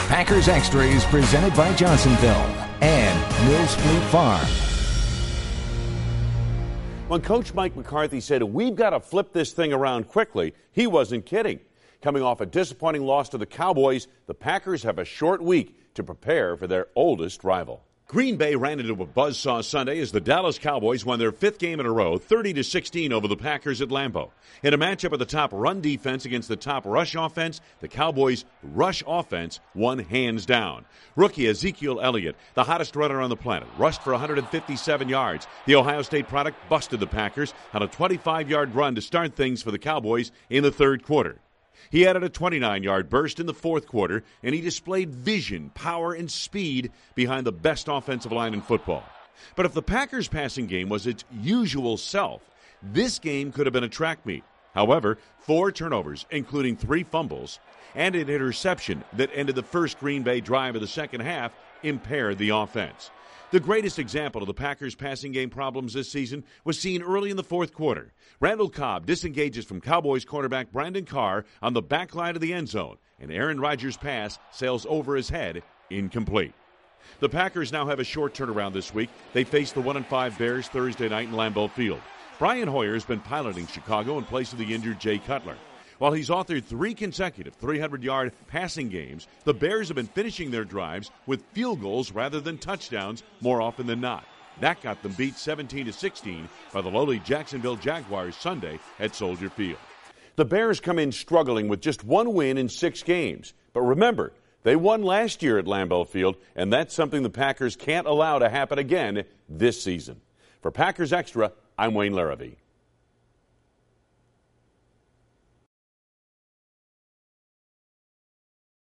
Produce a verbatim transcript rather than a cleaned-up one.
Packers Extra is presented by Johnsonville and Mills Fleet Farm. When Coach Mike McCarthy said, "We've got to flip this thing around quickly," he wasn't kidding. Coming off a disappointing loss to the Cowboys, the Packers have a short week to prepare for their oldest rival. Green Bay ran into a buzzsaw Sunday as the Dallas Cowboys won their fifth game in a row, thirty to sixteen over the Packers at Lambeau. In a matchup of the top run defense against the top rush offense, the Cowboys' rush offense won hands down. Rookie Ezekiel Elliott, the hottest runner on the planet, rushed for one hundred fifty-seven yards. The Ohio State product busted the Packers on a twenty-five-yard run to start things for the Cowboys in the third quarter. He added a twenty-nine-yard burst in the fourth quarter, and he displayed vision, power, and speed behind the best offensive line in football. But if the Packers' passing game was its usual self, this game could have been a track meet. However, four turnovers, including three fumbles, and an interception that ended the first Green Bay drive of the second half impaired the offense. The greatest example of the Packers' passing game problems this season was seen early in the fourth quarter. Randall Cobb disengages from Cowboys cornerback Brandon Carr on the back line of the end zone, and Aaron Rodgers' pass sails over his head, incomplete. The Packers now have a short turnaround this week. They face the one and five Bears Thursday night in Lambeau Field. Brian Hoyer has been piloting Chicago in place of the injured Jay Cutler. While he's authored three consecutive three hundred-yard passing games, the Bears have been finishing their drives with field goals rather than touchdowns more often than not. That got them beat seventeen to sixteen by the lowly Jacksonville Jaguars Sunday at Soldier Field. The Bears come in struggling with just one win in six games. But remember, they won last year at Lambeau Field, and that's something the Packers can't allow to happen again this season. For Packers Extra, I'm Wayne Larrivee.